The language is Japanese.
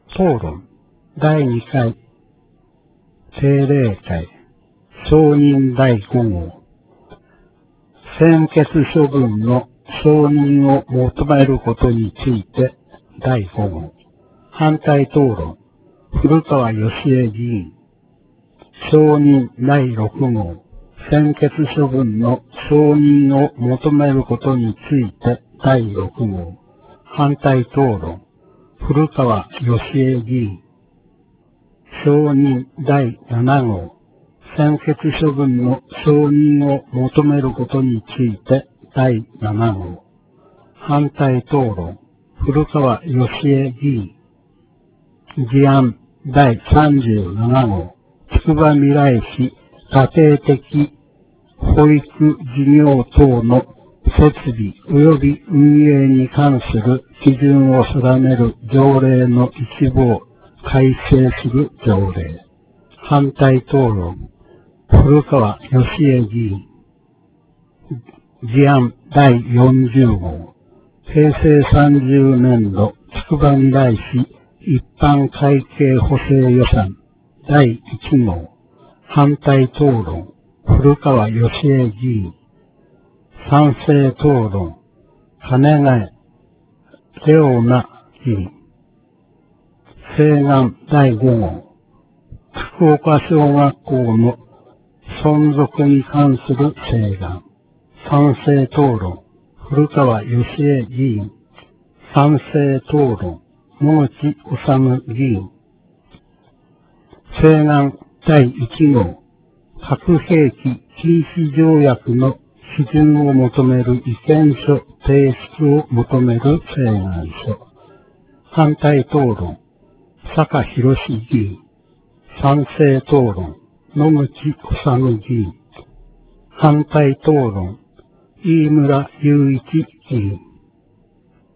討論第2回定例会承認第5号専決処分の承認を求めることについて第5号反対討論古川義恵議員承認第6号専決処分の承認を求めることについて第6号反対討論古川義恵議員承認第7号専決処分の承認を求めることについて第7号反対討論古川義恵議員議案第37号つくばみらい市家庭的保育事業等の設備及び運営に関する基準を定める条例の一部を改正する条例。反対討論。古川義恵議員。議案第40号。平成30年度つくばみらい市一般会計補正予算第1号。反対討論。古川義恵議員。賛成討論。金ヶ江レオナ議員。請願第5号。福岡小学校の存続に関する請願。賛成討論。古川義恵議員。賛成討論。野口治議員。請願第1号。核兵器禁止条約の批准を求める意見書提出を求める請願書。反対討論。坂博議員。賛成討論。野口治議員。反対討論。飯村雄一議員。